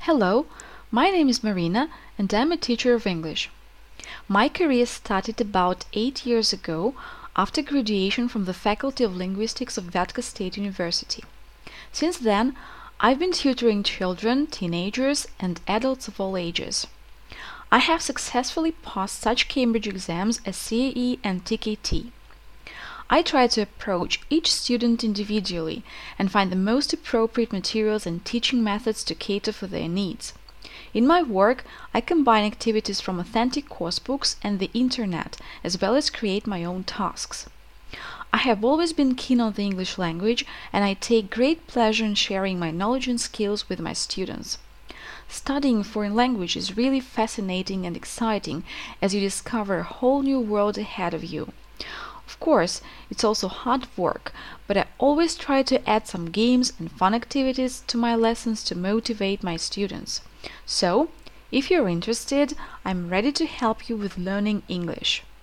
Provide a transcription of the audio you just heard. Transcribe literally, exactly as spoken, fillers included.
Hello, my name is Marina and I'm a teacher of English. My career started about eight years ago after graduation from the Faculty of Linguistics of Viatka State University. Since then, I've been tutoring children, teenagers, and adults of all ages. I have successfully passed such Cambridge exams as C A E and T K T. I try to approach each student individually and find the most appropriate materials and teaching methods to cater for their needs. In my work, I combine activities from authentic coursebooks and the internet, as well as create my own tasks. I have always been keen on the English language, and I take great pleasure in sharing my knowledge and skills with my students. Studying a foreign language is really fascinating and exciting, as you discover a whole new world ahead of you. Of course, it's also hard work, but I always try to add some games and fun activities to my lessons to motivate my students. So, if you're interested, I'm ready to help you with learning English.